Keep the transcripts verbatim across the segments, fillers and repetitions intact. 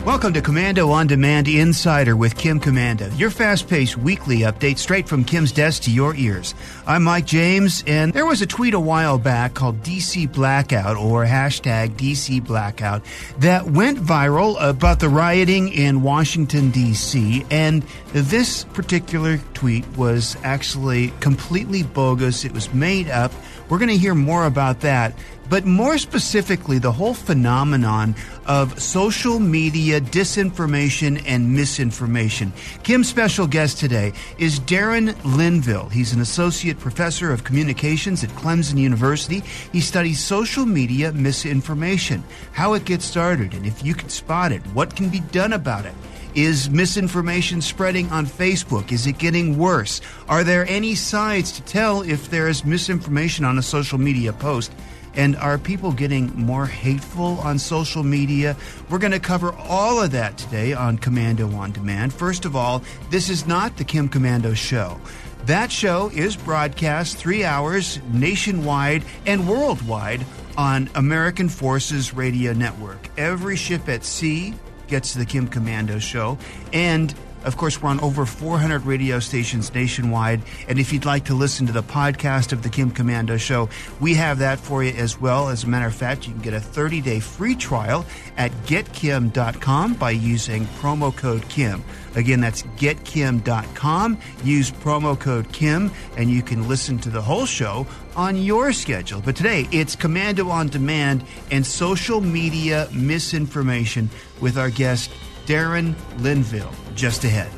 Welcome to Komando On Demand Insider with Kim Komando, your fast-paced weekly update straight from Kim's desk to your ears. I'm Mike James, and there was a tweet a while back called D C Blackout, or hashtag D C Blackout, that went viral about the rioting in Washington, D C, and this particular tweet was actually completely bogus. It was made up. We're going to hear more about that. But more specifically, the whole phenomenon of social media disinformation and misinformation. Kim's special guest today is Darren Linville. He's an associate professor of communications at Clemson University. He studies social media misinformation, how it gets started, and if you can spot it, what can be done about it. Is misinformation spreading on Facebook? Is it getting worse? Are there any signs to tell if there is misinformation on a social media post? And are people getting more hateful on social media? We're going to cover all of that today on Komando On Demand. First of all, this is not the Kim Komando Show. That show is broadcast three hours nationwide and worldwide on American Forces Radio Network. Every ship at sea gets the Kim Komando Show. And of course, we're on over four hundred radio stations nationwide. And if you'd like to listen to the podcast of the Kim Komando Show, we have that for you as well. As a matter of fact, you can get a thirty-day free trial at get kim dot com by using promo code Kim. Again, that's get kim dot com. Use promo code Kim, and you can listen to the whole show on your schedule. But today, it's Komando On Demand and social media misinformation with our guest, Darren Linville. Just ahead.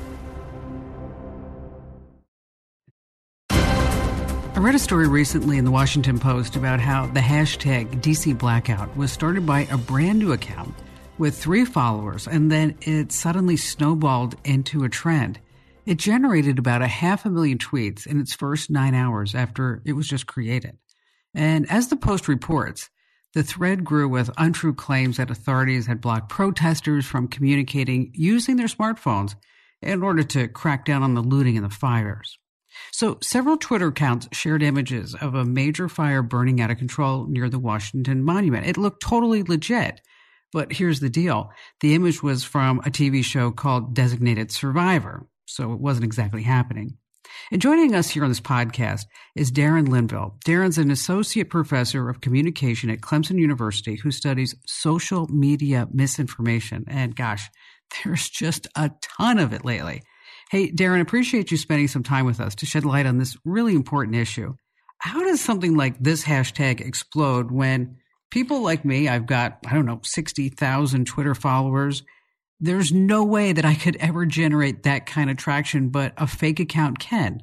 I read a story recently in the Washington Post about how the hashtag D C Blackout was started by a brand new account with three followers, and then it suddenly snowballed into a trend. It generated about a half a million tweets in its first nine hours after it was just created. And as the Post reports, the thread grew with untrue claims that authorities had blocked protesters from communicating using their smartphones in order to crack down on the looting and the fires. So several Twitter accounts shared images of a major fire burning out of control near the Washington Monument. It looked totally legit. But here's the deal. The image was from a T V show called Designated Survivor, so it wasn't exactly happening. And joining us here on this podcast is Darren Linville. Darren's an associate professor of communication at Clemson University who studies social media misinformation. And gosh, there's just a ton of it lately. Hey, Darren, appreciate you spending some time with us to shed light on this really important issue. How does something like this hashtag explode when people like me, I've got, I don't know, sixty thousand Twitter followers. There's no way that I could ever generate that kind of traction, but a fake account can.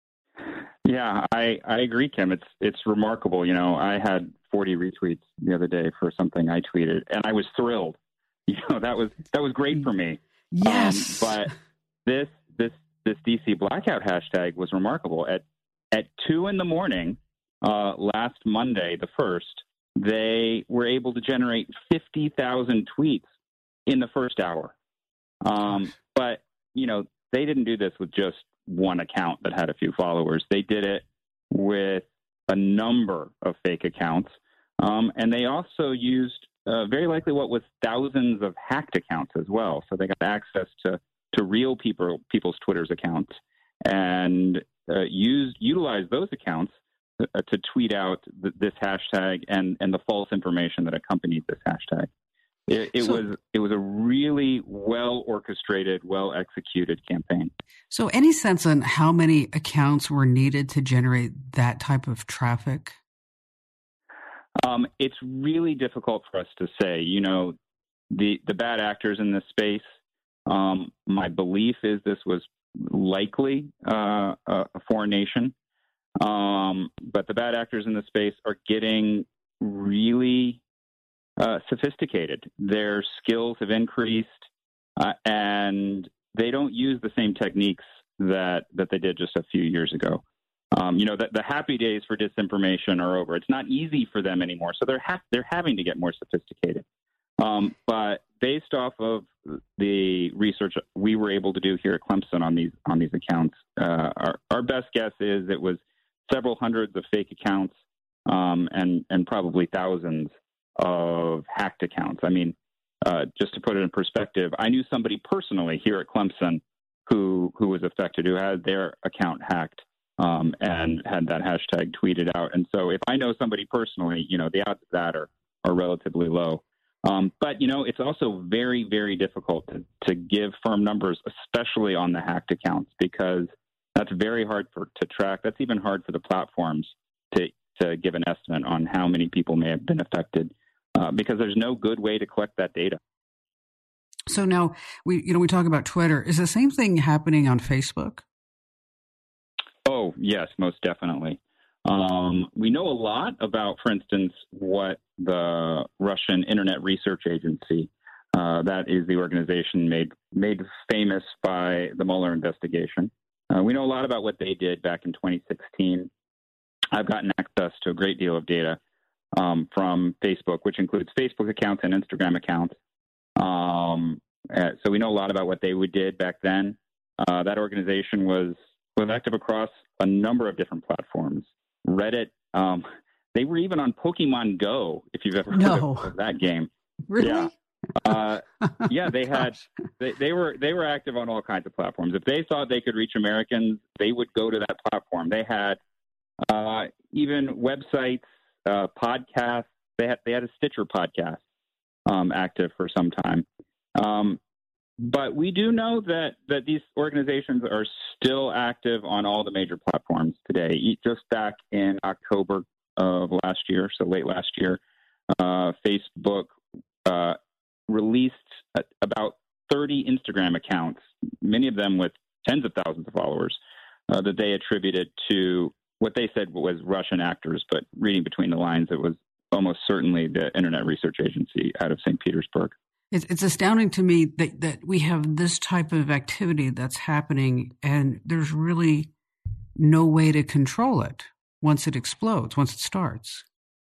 Yeah, I, I agree, Kim. It's it's remarkable. You know, I had forty retweets the other day for something I tweeted, and I was thrilled. You know, that was that was great for me. Yes. Um, but this this this D C Blackout hashtag was remarkable. At at two in the morning, uh, last Monday, the first, they were able to generate fifty thousand tweets in the first hour. Um, but, you know, they didn't do this with just one account that had a few followers. They did it with a number of fake accounts. Um, and they also used uh, very likely what was thousands of hacked accounts as well. So they got access to, to real people, people's Twitter's accounts and uh, used, utilized those accounts to, uh, to tweet out th- this hashtag and, and the false information that accompanied this hashtag. It, it so, was it was a really well orchestrated, well executed campaign. So, any sense on how many accounts were needed to generate that type of traffic? Um, it's really difficult for us to say. You know, the the bad actors in this space. Um, my belief is this was likely uh, a foreign nation, um, but the bad actors in this space are getting really Uh, sophisticated. Their skills have increased, uh, and they don't use the same techniques that, that they did just a few years ago. Um, you know, the, the happy days for disinformation are over. It's not easy for them anymore, so they're ha- they're having to get more sophisticated. Um, but based off of the research we were able to do here at Clemson on these on these accounts, uh, our, our best guess is it was several hundreds of fake accounts um, and and probably thousands of hacked accounts. I mean, uh, just to put it in perspective, I knew somebody personally here at Clemson who who was affected, who had their account hacked um, and had that hashtag tweeted out. And so if I know somebody personally, you know, the odds of that are, are relatively low. Um, but, you know, it's also very, very difficult to, to give firm numbers, especially on the hacked accounts, because that's very hard for, to track. That's even hard for the platforms to, to give an estimate on how many people may have been affected, uh, because there's no good way to collect that data. So now we, you know, we talk about Twitter. Is the same thing happening on Facebook? Oh, yes, most definitely. Um, we know a lot about, for instance, what the Russian Internet Research Agency, uh, that is the organization made made famous by the Mueller investigation. Uh, we know a lot about what they did back in twenty sixteen. I've gotten access to a great deal of data um, from Facebook, which includes Facebook accounts and Instagram accounts. Um, uh, so we know a lot about what they did back then. Uh, that organization was was active across a number of different platforms. Reddit, um, they were even on Pokemon Go, if you've ever no. heard of, of that game. Really? Yeah. Uh, yeah, they had they, they were they were active on all kinds of platforms. If they thought they could reach Americans, they would go to that platform. They had uh, even websites, uh, podcasts. They had they had a Stitcher podcast um, active for some time. Um, but we do know that that these organizations are still active on all the major platforms today. Just back in October of last year, so late last year, uh, Facebook uh, released about thirty Instagram accounts, many of them with tens of thousands of followers, uh, that they attributed to what they said was Russian actors. But reading between the lines, it was almost certainly the Internet Research Agency out of Saint Petersburg. It's, it's astounding to me that, that we have this type of activity that's happening, and there's really no way to control it once it explodes, once it starts.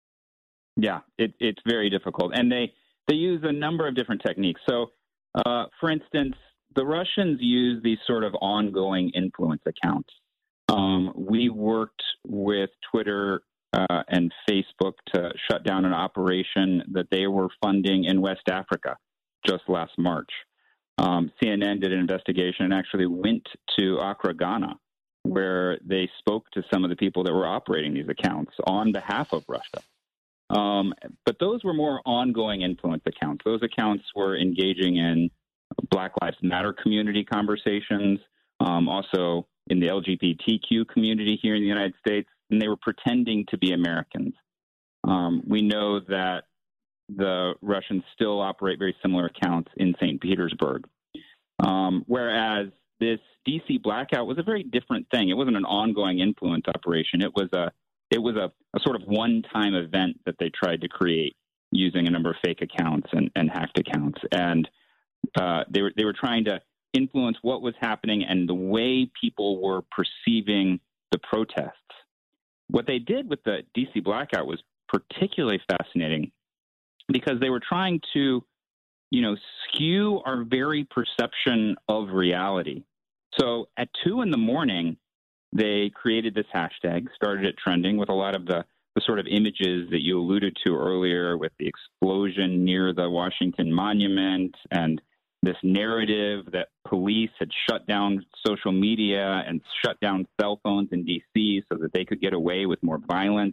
Yeah, it, it's very difficult. And they, they use a number of different techniques. So, uh, for instance, the Russians use these sort of ongoing influence accounts. Um, we worked with Twitter uh, and Facebook to shut down an operation that they were funding in West Africa just last March. Um, C N N did an investigation and actually went to Accra, Ghana, where they spoke to some of the people that were operating these accounts on behalf of Russia. Um, but those were more ongoing influence accounts. Those accounts were engaging in Black Lives Matter community conversations, um, also in the L G B T Q community here in the United States, and they were pretending to be Americans. Um, we know that the Russians still operate very similar accounts in Saint Petersburg, um, whereas this D C blackout was a very different thing. It wasn't an ongoing influence operation. It was a it was a, a sort of one-time event that they tried to create using a number of fake accounts and, and hacked accounts, and uh, they were they were trying to influence what was happening and the way people were perceiving the protests. What they did with the D C blackout was particularly fascinating because they were trying to, you know, skew our very perception of reality. So at two in the morning, they created this hashtag, started it trending with a lot of the, the sort of images that you alluded to earlier with the explosion near the Washington Monument and this narrative that police had shut down social media and shut down cell phones in D C so that they could get away with more violence.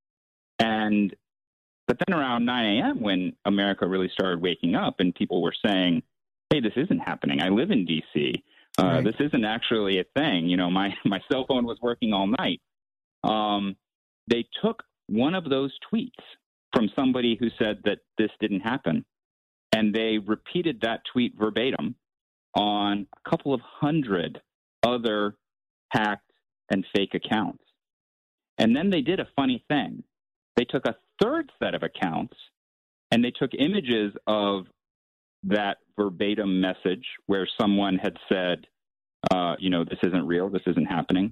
And but then around nine a.m. when America really started waking up and people were saying, hey, this isn't happening. I live in D C. Uh, right. This isn't actually a thing. You know, my, my cell phone was working all night. Um, they took one of those tweets from somebody who said that this didn't happen, and they repeated that tweet verbatim on a couple of hundred other hacked and fake accounts. And then they did a funny thing. They took a third set of accounts and they took images of that verbatim message where someone had said, uh, you know, this isn't real, this isn't happening.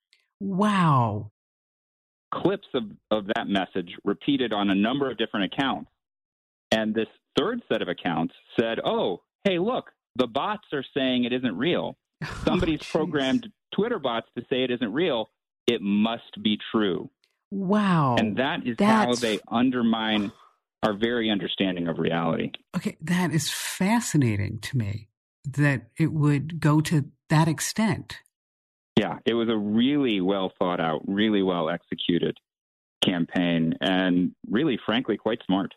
Wow. Clips of, of that message repeated on a number of different accounts. And this third set of accounts said, oh, hey, look, the bots are saying it isn't real. Somebody's oh, programmed Twitter bots to say it isn't real. It must be true. Wow. And that is That's... how they undermine are very understanding of reality. Okay, that is fascinating to me that it would go to that extent. Yeah, it was a really well thought out, really well executed campaign, and really, frankly, quite smart.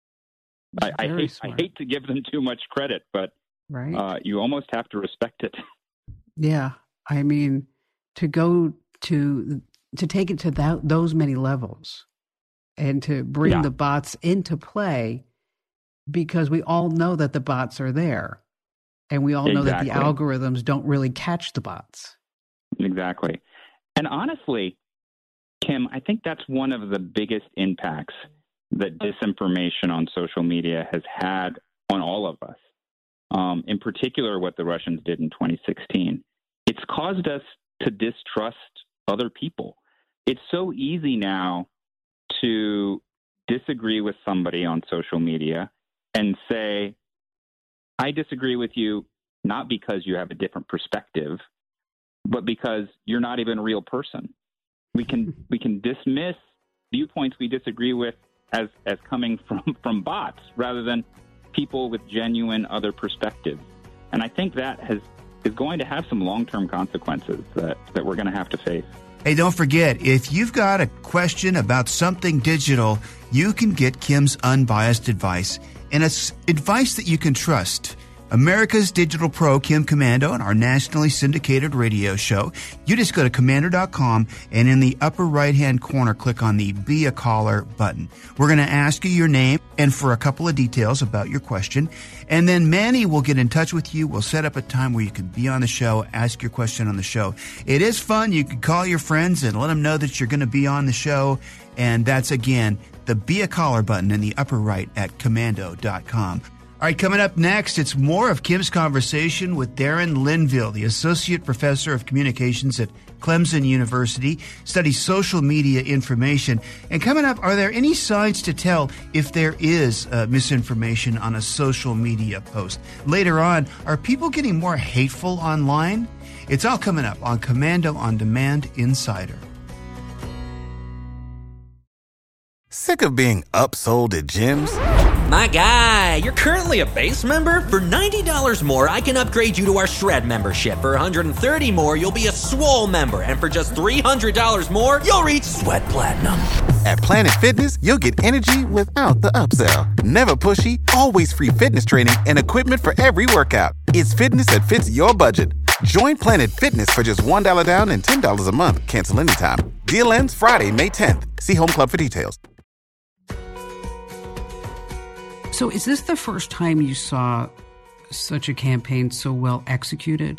I, I, hate, smart. I hate to give them too much credit, but right. uh, you almost have to respect it. Yeah, I mean, to go to to take it to that, those many levels and to bring yeah. the bots into play, because we all know that the bots are there, and we all know exactly. that the algorithms don't really catch the bots. Exactly. And honestly, Kim, I think that's one of the biggest impacts that disinformation on social media has had on all of us. Um, in particular, what the Russians did in twenty sixteen. It's caused us to distrust other people. It's so easy now to disagree with somebody on social media and say, I disagree with you not because you have a different perspective, but because you're not even a real person. We can we can dismiss viewpoints we disagree with as as coming from, from bots rather than people with genuine other perspectives. And I think that has is going to have some long-term consequences that, that we're going to have to face. Hey, don't forget, if you've got a question about something digital, you can get Kim's unbiased advice, and it's advice that you can trust. America's Digital Pro, Kim Komando, and our nationally syndicated radio show. You just go to komando dot com and in the upper right-hand corner, click on the Be a Caller button. We're going to ask you your name and for a couple of details about your question. And then Manny will get in touch with you. We'll set up a time where you can be on the show, ask your question on the show. It is fun. You can call your friends and let them know that you're going to be on the show. And that's, again, the Be a Caller button in the upper right at komando dot com. All right, coming up next, it's more of Kim's conversation with Darren Linville, the Associate Professor of Communications at Clemson University, studies social media information. And coming up, are there any signs to tell if there is uh, misinformation on a social media post? Later on, are people getting more hateful online? It's all coming up on Komando On Demand Insider. Sick of being upsold at gyms? My guy, you're currently a base member? For ninety dollars more, I can upgrade you to our Shred membership. For one hundred thirty dollars more, you'll be a Swole member. And for just three hundred dollars more, you'll reach Sweat Platinum. At Planet Fitness, you'll get energy without the upsell. Never pushy, always free fitness training and equipment for every workout. It's fitness that fits your budget. Join Planet Fitness for just one dollar down and ten dollars a month. Cancel anytime. Deal ends Friday, May tenth. See Home Club for details. So is this the first time you saw such a campaign so well executed?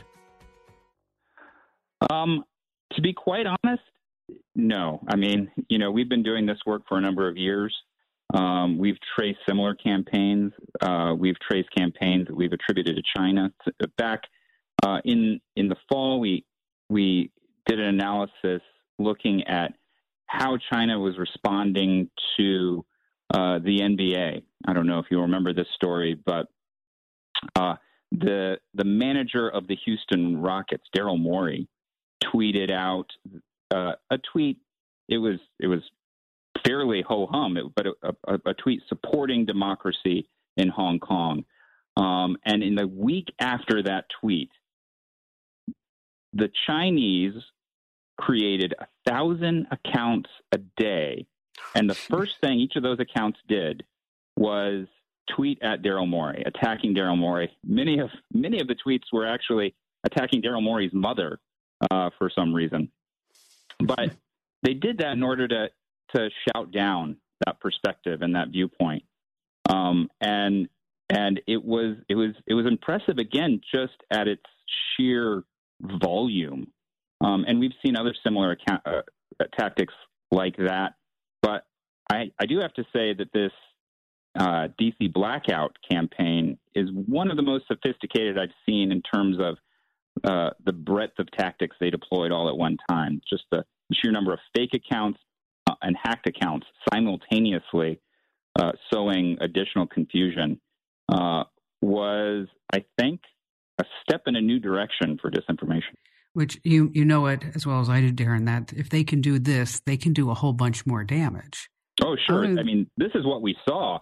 Um, to be quite honest, no. I mean, you know, we've been doing this work for a number of years. Um, we've traced similar campaigns. Uh, we've traced campaigns that we've attributed to China. Back uh, in in the fall, we we did an analysis looking at how China was responding to Uh, the N B A. I don't know if you remember this story, but uh, the the manager of the Houston Rockets, Daryl Morey, tweeted out uh, a tweet. It was it was fairly ho hum, but a, a, a tweet supporting democracy in Hong Kong. Um, and in the week after that tweet, the Chinese created a thousand accounts a day. And the first thing each of those accounts did was tweet at Daryl Morey, attacking Daryl Morey. Many of many of the tweets were actually attacking Daryl Morey's mother uh, for some reason. But they did that in order to to shout down that perspective and that viewpoint. Um, and and it was it was it was impressive again, just at its sheer volume. Um, and we've seen other similar account, uh, tactics like that. But I, I do have to say that this uh, D C blackout campaign is one of the most sophisticated I've seen in terms of uh, the breadth of tactics they deployed all at one time. Just the sheer number of fake accounts uh, and hacked accounts simultaneously uh, sowing additional confusion uh, was, I think, a step in a new direction for disinformation. Which you you know it as well as I do, Darren, that if they can do this, they can do a whole bunch more damage. Oh, sure. I mean, this is what we saw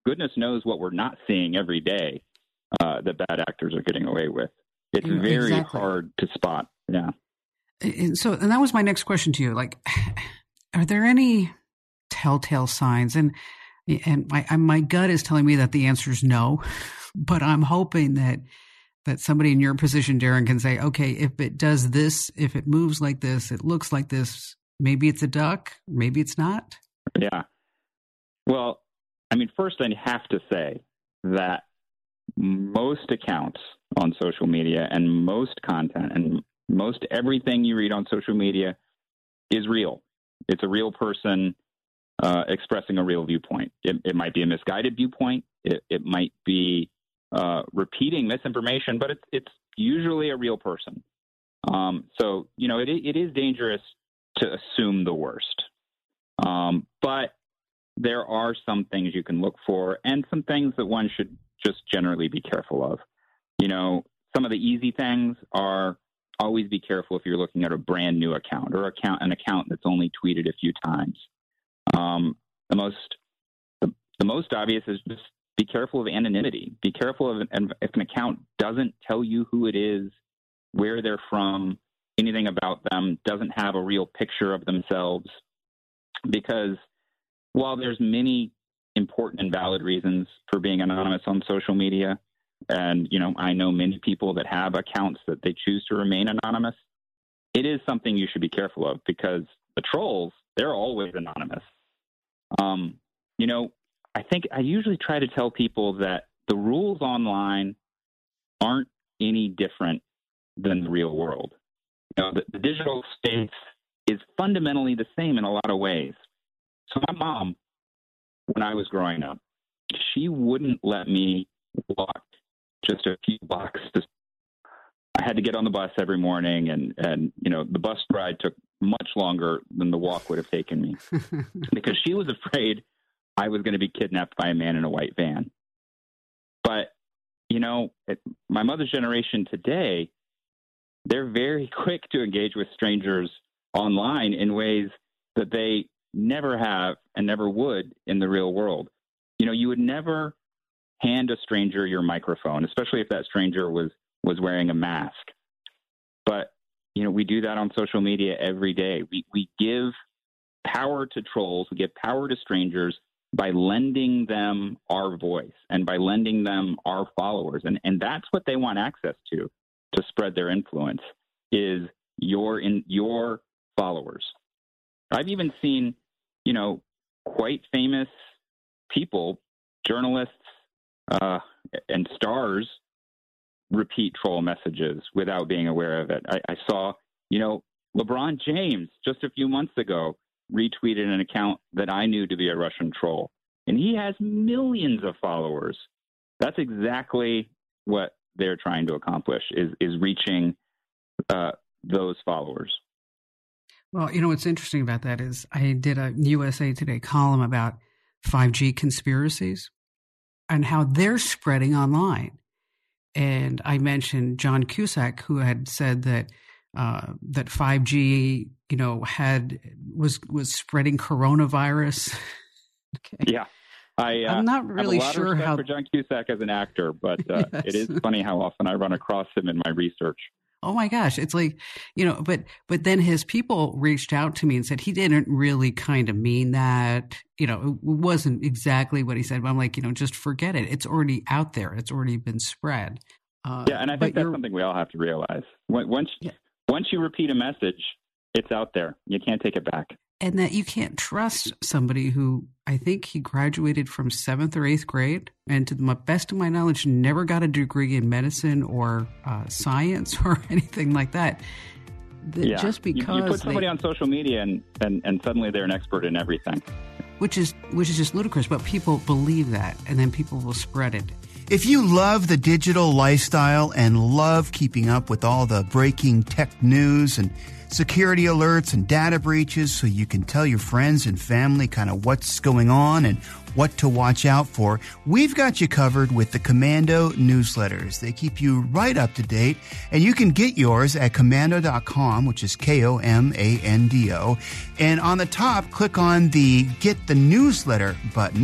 goodness knows what we're not seeing every day uh, that bad actors are getting away with. It's very exactly. hard to spot. Yeah. And so, and that was my next question to you. Like, are there any telltale signs? And and my my gut is telling me that the answer is no, but I'm hoping that that somebody in your position, Darren, can say, okay, if it does this, if it moves like this, it looks like this, maybe it's a duck, maybe it's not. Yeah. Well, I mean, first I have to say that most accounts on social media and most content and most everything you read on social media is real. It's a real person uh, expressing a real viewpoint. It, it might be a misguided viewpoint. It, it might be uh, repeating misinformation, but it's it's usually a real person. Um, so, you know, it it is dangerous to assume the worst. Um, but there are some things you can look for and some things that one should just generally be careful of. You know, some of the easy things are always be careful if you're looking at a brand new account or account an account that's only tweeted a few times. Um, the most the, the most obvious is just be careful of anonymity. Be careful of an, if an account doesn't tell you who it is, where they're from, anything about them, doesn't have a real picture of themselves, because while there's many important and valid reasons for being anonymous on social media, and, you know, I know many people that have accounts that they choose to remain anonymous, it is something you should be careful of, because the trolls, they're always anonymous. Um, you know, I think I usually try to tell people that the rules online aren't any different than the real world. You know, the, the digital space is fundamentally the same in a lot of ways. So my mom, when I was growing up, she wouldn't let me walk just a few blocks. Just, I had to get on the bus every morning, and, and you know, the bus ride took much longer than the walk would have taken me because she was afraid I was going to be kidnapped by a man in a white van. But, you know, it, my mother's generation today, they're very quick to engage with strangers online in ways that they never have and never would in the real world. You know, you would never hand a stranger your microphone, especially if that stranger was, was wearing a mask. But, you know, we do that on social media every day. We, we give power to trolls, we give power to strangers by lending them our voice and by lending them our followers. And, and that's what they want access to, to spread their influence, is your in your followers. I've even seen, you know, quite famous people, journalists, uh, and stars repeat troll messages without being aware of it. I, I saw, you know, LeBron James just a few months ago retweeted an account that I knew to be a Russian troll, and he has millions of followers. That's exactly what they're trying to accomplish, is is reaching uh, those followers. Well, you know, what's interesting about that is I did a U S A Today column about five G conspiracies and how they're spreading online. And I mentioned John Cusack, who had said that uh, that five G, you know, had was was spreading coronavirus. Okay. Yeah, I, uh, I'm not really have a lot sure of respect how for John Cusack as an actor, but uh, yes. It is funny how often I run across him in my research. Oh my gosh, it's like, you know, but but then his people reached out to me and said he didn't really kind of mean that. You know, it wasn't exactly what he said. But I'm like, you know, just forget it. It's already out there. It's already been spread. Uh, yeah, and I think that's something we all have to realize. Once yeah. once you repeat a message, it's out there. You can't take it back. And that you can't trust somebody who, I think he graduated from seventh or eighth grade, and to the best of my knowledge, never got a degree in medicine or uh, science or anything like that. that yeah. Just because you, you put somebody they, on social media and, and, and suddenly they're an expert in everything. Which is which is just ludicrous, but people believe that, and then people will spread it. If you love the digital lifestyle and love keeping up with all the breaking tech news and security alerts and data breaches so you can tell your friends and family kind of what's going on and what to watch out for, we've got you covered with the Komando newsletters. They keep you right up to date, and you can get yours at komando dot com, which is K O M A N D O. And on the top, click on the Get the Newsletter button,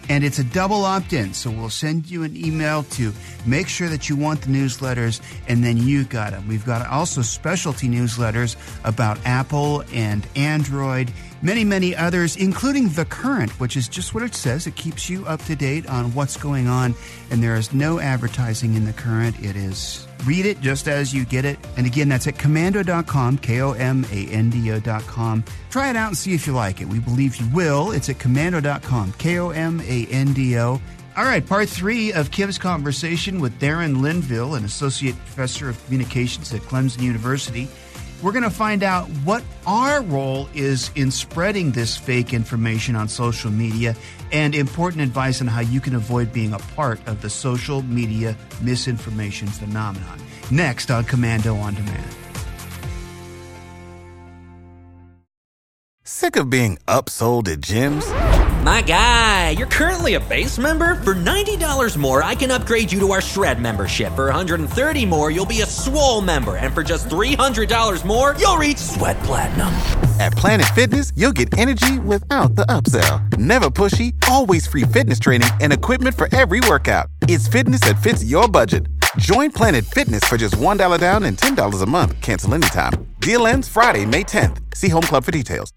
And it's a double opt-in, so we'll send you an email to make sure that you want the newsletters, and then you got them. We've got also specialty newsletters about Apple and Android, many, many others, including The Current, which is just what it says. It keeps you up to date on what's going on, and there is no advertising in The Current. It is read it just as you get it. And again, that's at komando dot com, K O M A N D O dot com. Try it out and see if you like it. We believe you will. It's at komando dot com, K O M A N D O. All right, part three of Kim's conversation with Darren Linville, an associate professor of communications at Clemson University. We're going to find out what our role is in spreading this fake information on social media and important advice on how you can avoid being a part of the social media misinformation phenomenon. Next on Komando on Demand. Sick of being upsold at gyms? My guy, you're currently a base member? For ninety dollars more, I can upgrade you to our Shred membership. For one hundred thirty dollars more, you'll be a Swole member. And for just three hundred dollars more, you'll reach Sweat Platinum. At Planet Fitness, you'll get energy without the upsell. Never pushy, always free fitness training and equipment for every workout. It's fitness that fits your budget. Join Planet Fitness for just one dollar down and ten dollars a month. Cancel anytime. Deal ends Friday, May tenth. See Home Club for details.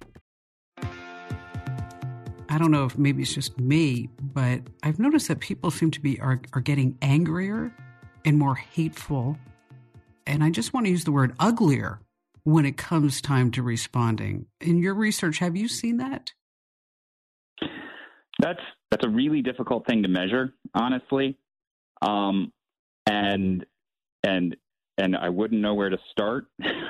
I don't know if maybe it's just me, but I've noticed that people seem to be are, are getting angrier and more hateful. And I just want to use the word uglier when it comes time to responding. In your research, have you seen that? That's that's a really difficult thing to measure, honestly. Um, and and and I wouldn't know where to start.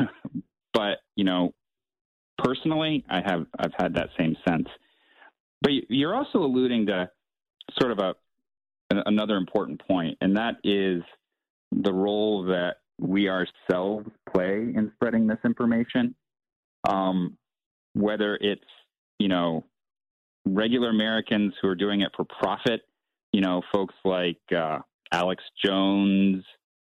But, you know, personally, I have I've had that same sense. But you're also alluding to sort of a another important point, and that is the role that we ourselves play in spreading misinformation. Um, whether it's, you know, regular Americans who are doing it for profit, you know, folks like uh, Alex Jones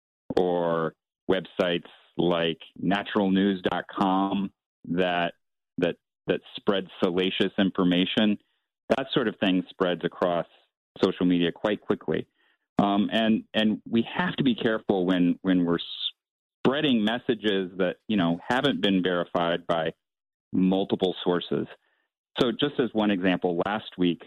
or websites like natural news dot com that that that spread salacious information. That sort of thing spreads across social media quite quickly. Um, and and we have to be careful when, when we're spreading messages that, you know, haven't been verified by multiple sources. So just as one example, last week,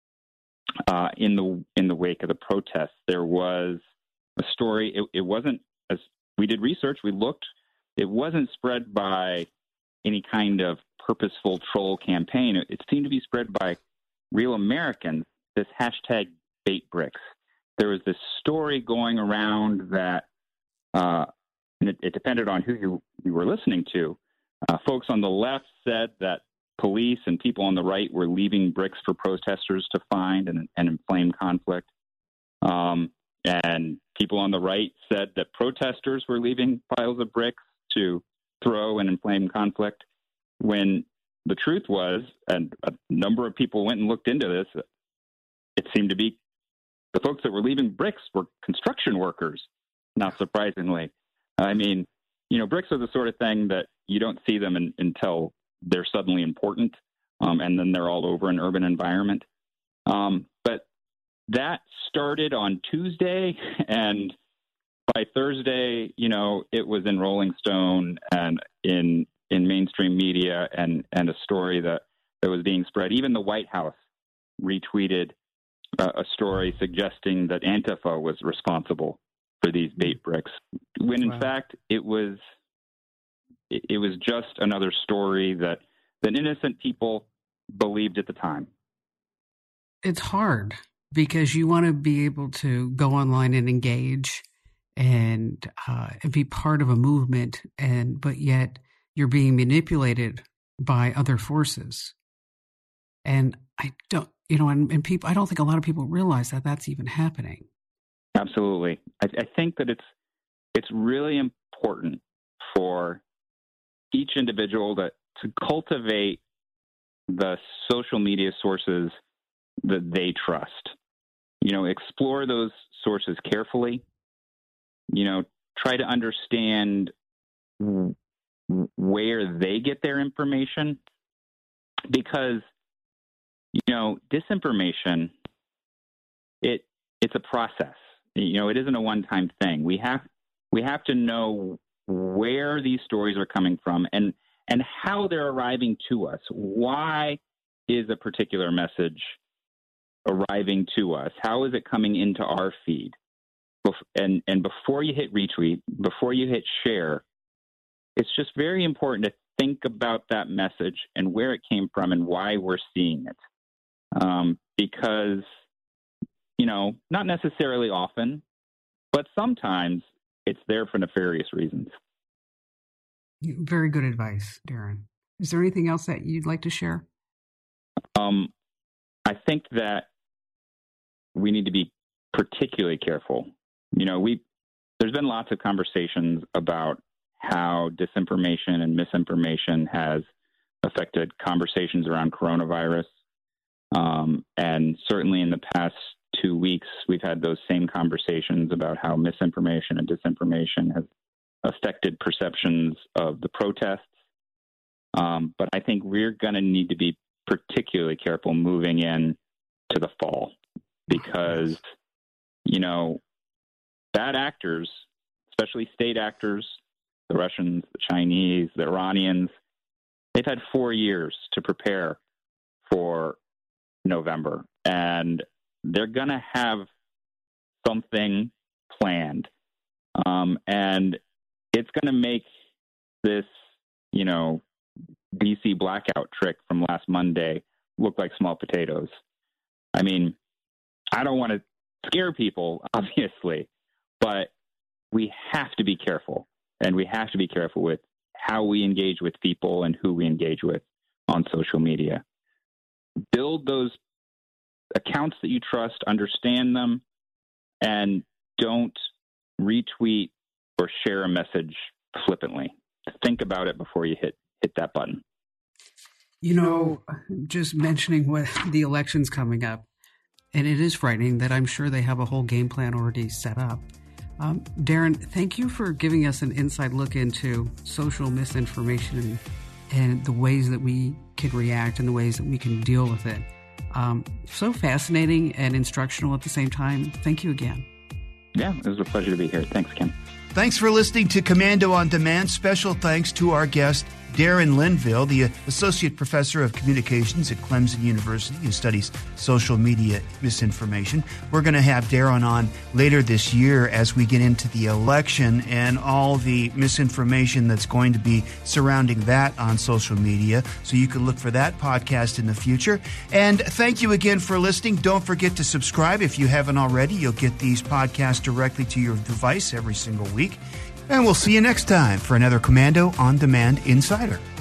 uh, in the in the wake of the protests, there was a story. It, it wasn't, as we did research, we looked, it wasn't spread by any kind of purposeful troll campaign. It, it seemed to be spread by real Americans, this hashtag bait bricks. There was this story going around that, uh, and it, it depended on who you, you were listening to. Uh, folks on the left said that police and people on the right were leaving bricks for protesters to find and, and inflame conflict. Um, and people on the right said that protesters were leaving piles of bricks to throw and inflame conflict. When the truth was, and a number of people went and looked into this, it seemed to be the folks that were leaving bricks were construction workers, not surprisingly. I mean, you know, bricks are the sort of thing that you don't see them in, until they're suddenly important, um, and then they're all over an urban environment. Um, but that started on Tuesday, and by Thursday, you know, it was in Rolling Stone and in in mainstream media, and, and a story that, that was being spread. Even the White House retweeted uh, a story suggesting that Antifa was responsible for these bait bricks, when in wow. fact it was it, it was just another story that, that innocent people believed at the time. It's hard because you want to be able to go online and engage and uh, and be part of a movement, and but yet you're being manipulated by other forces. And I don't, you know, and, and people, I don't think a lot of people realize that that's even happening. Absolutely. I, I think that it's, it's really important for each individual to, to cultivate the social media sources that they trust. You know, explore those sources carefully. You know, try to understand where they get their information, because, you know, disinformation it it's a process. You know, it isn't a one-time thing. We have we have to know where these stories are coming from and and how they're arriving to us. Why is a particular message arriving to us? How is it coming into our feed? And and before you hit retweet, before you hit share, it's just very important to think about that message and where it came from and why we're seeing it. Um, because, you know, not necessarily often, but sometimes it's there for nefarious reasons. Very good advice, Darren. Is there anything else that you'd like to share? Um, I think that we need to be particularly careful. You know, we there's been lots of conversations about how disinformation and misinformation has affected conversations around coronavirus. Um, and certainly in the past two weeks, we've had those same conversations about how misinformation and disinformation has affected perceptions of the protests. Um, but I think we're going to need to be particularly careful moving in to the fall because, you know, bad actors, especially state actors, the Russians, the Chinese, the Iranians, they've had four years to prepare for November, and they're going to have something planned. Um, and it's going to make this, you know, D C blackout trick from last Monday look like small potatoes. I mean, I don't want to scare people, obviously, but we have to be careful. And we have to be careful with how we engage with people and who we engage with on social media. Build those accounts that you trust, understand them, and don't retweet or share a message flippantly. Think about it before you hit hit that button. You know, just mentioning what the election's coming up, and it is frightening that I'm sure they have a whole game plan already set up. Um, Darren, thank you for giving us an inside look into social misinformation and, and the ways that we can react and the ways that we can deal with it. Um, so fascinating and instructional at the same time. Thank you again. Yeah, it was a pleasure to be here. Thanks, Kim. Thanks for listening to Komando on Demand. Special thanks to our guest, Darren Linville, the Associate Professor of Communications at Clemson University, who studies social media misinformation. We're going to have Darren on later this year as we get into the election and all the misinformation that's going to be surrounding that on social media. So you can look for that podcast in the future. And thank you again for listening. Don't forget to subscribe if you haven't already. You'll get these podcasts directly to your device every single week. And we'll see you next time for another Komando on Demand Insider.